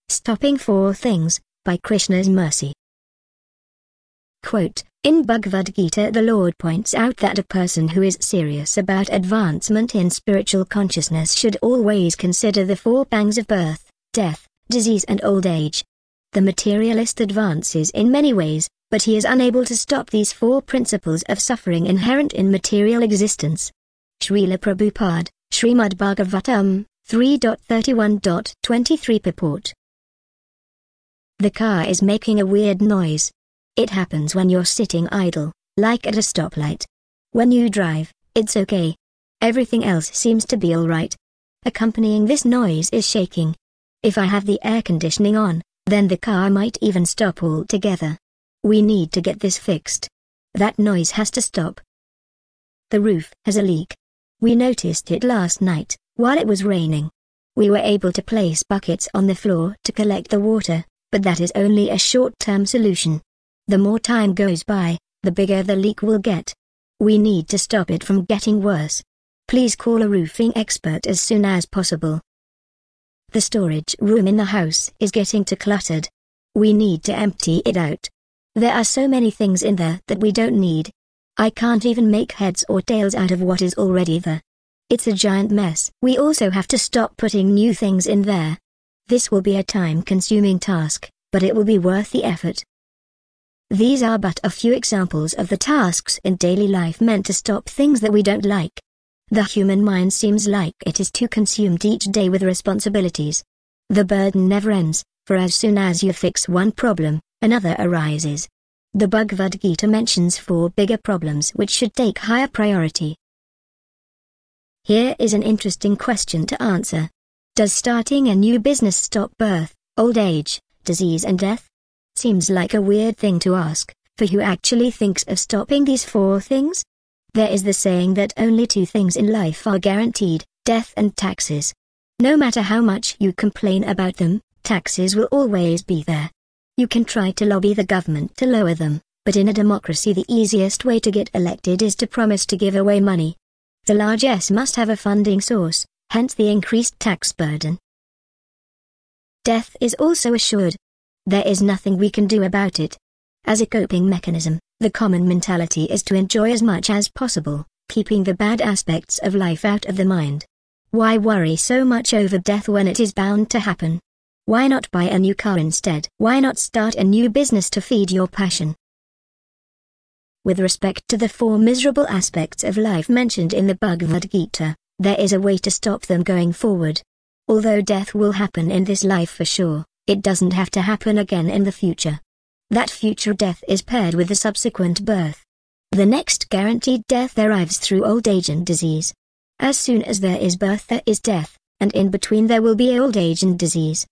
Stopping Four Things, by Krishna's Mercy. Quote, in Bhagavad Gita the Lord points out that a person who is serious about advancement in spiritual consciousness should always consider the four pangs of birth, death, disease and old age. The materialist advances in many ways, but he is unable to stop these four principles of suffering inherent in material existence. Srila Prabhupada, Srimad Bhagavatam, 3.31.23 purport. The car is making a weird noise. It happens when you're sitting idle, like at a stoplight. When you drive, it's okay. Everything else seems to be alright. Accompanying this noise is shaking. If I have the air conditioning on, then the car might even stop altogether. We need to get this fixed. That noise has to stop. The roof has a leak. We noticed it last night, while it was raining. We were able to place buckets on the floor to collect the water, but that is only a short-term solution. The more time goes by, the bigger the leak will get. We need to stop it from getting worse. Please call a roofing expert as soon as possible. The storage room in the house is getting too cluttered. We need to empty it out. There are so many things in there that we don't need. I can't even make heads or tails out of what is already there. It's a giant mess. We also have to stop putting new things in there. This will be a time-consuming task, but it will be worth the effort. These are but a few examples of the tasks in daily life meant to stop things that we don't like. The human mind seems like it is too consumed each day with responsibilities. The burden never ends, for as soon as you fix one problem, another arises. The Bhagavad Gita mentions four bigger problems which should take higher priority. Here is an interesting question to answer. Does starting a new business stop birth, old age, disease and death? Seems like a weird thing to ask, for who actually thinks of stopping these four things? There is the saying that only two things in life are guaranteed, death and taxes. No matter how much you complain about them, taxes will always be there. You can try to lobby the government to lower them, but in a democracy the easiest way to get elected is to promise to give away money. The largesse must have a funding source, hence the increased tax burden. Death is also assured. There is nothing we can do about it. As a coping mechanism, the common mentality is to enjoy as much as possible, keeping the bad aspects of life out of the mind. Why worry so much over death when it is bound to happen? Why not buy a new car instead? Why not start a new business to feed your passion? With respect to the four miserable aspects of life mentioned in the Bhagavad Gita, there is a way to stop them going forward. Although death will happen in this life for sure, it doesn't have to happen again in the future. That future death is paired with the subsequent birth. The next guaranteed death arrives through old age and disease. As soon as there is birth there is death, and in between there will be old age and disease.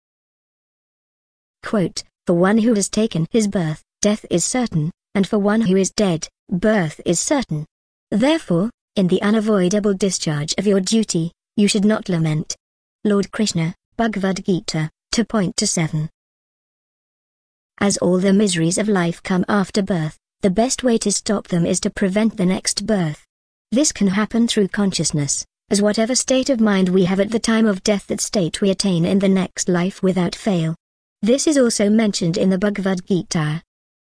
Quote, for one who has taken his birth, death is certain, and for one who is dead, birth is certain. Therefore, in the unavoidable discharge of your duty, you should not lament. Lord Krishna, Bhagavad Gita, 2.27. As all the miseries of life come after birth, the best way to stop them is to prevent the next birth. This can happen through consciousness, as whatever state of mind we have at the time of death, that state we attain in the next life without fail. This is also mentioned in the Bhagavad Gita.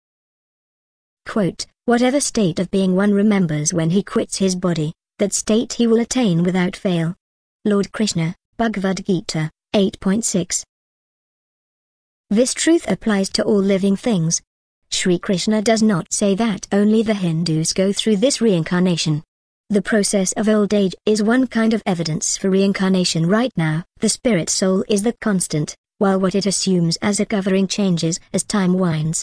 Quote, whatever state of being one remembers when he quits his body, that state he will attain without fail. Lord Krishna, Bhagavad Gita, 8.6. This truth applies to all living things. Sri Krishna does not say that only the Hindus go through this reincarnation. The process of old age is one kind of evidence for reincarnation right now. The spirit soul is the constant, while what it assumes as a covering changes as time winds.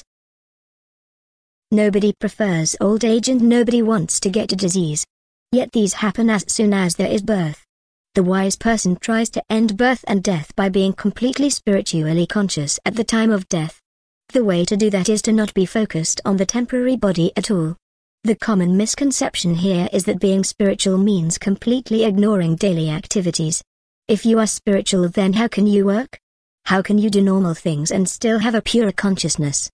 Nobody prefers old age and nobody wants to get a disease. Yet these happen as soon as there is birth. The wise person tries to end birth and death by being completely spiritually conscious at the time of death. The way to do that is to not be focused on the temporary body at all. The common misconception here is that being spiritual means completely ignoring daily activities. If you are spiritual, then how can you work? How can you do normal things and still have a pure consciousness?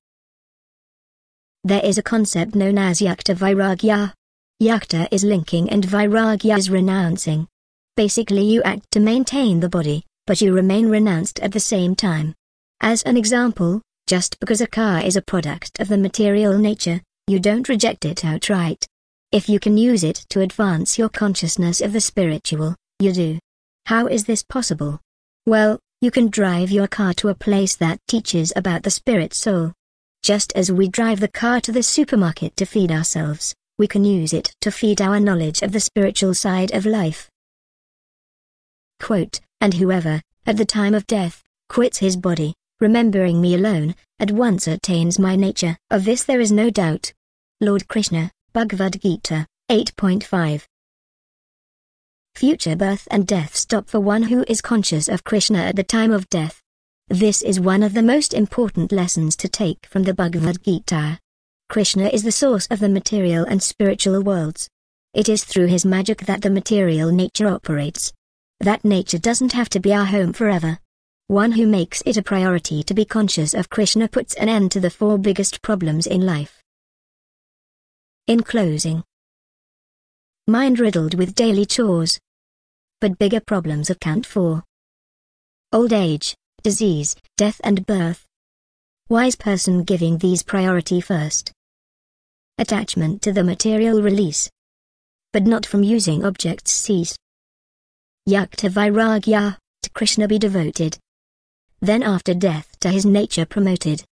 There is a concept known as Yukta Vairagya. Yukta is linking and Vairagya is renouncing. Basically you act to maintain the body, but you remain renounced at the same time. As an example, just because a car is a product of the material nature, you don't reject it outright. If you can use it to advance your consciousness of the spiritual, you do. How is this possible? Well, you can drive your car to a place that teaches about the spirit soul. Just as we drive the car to the supermarket to feed ourselves, we can use it to feed our knowledge of the spiritual side of life. Quote, and whoever, at the time of death, quits his body, remembering me alone, at once attains my nature. Of this there is no doubt. Lord Krishna, Bhagavad Gita, 8.5. Future birth and death stop for one who is conscious of Krishna at the time of death. This is one of the most important lessons to take from the Bhagavad Gita. Krishna is the source of the material and spiritual worlds. It is through his magic that the material nature operates. That nature doesn't have to be our home forever. One who makes it a priority to be conscious of Krishna puts an end to the 4 biggest problems in life. In closing, mind riddled with daily chores. But bigger problems account for old age, disease, death and birth. Wise person giving these priority first. Attachment to the material release. But not from using objects cease. Yukta Vairagya, to Krishna be devoted. Then after death to his nature promoted.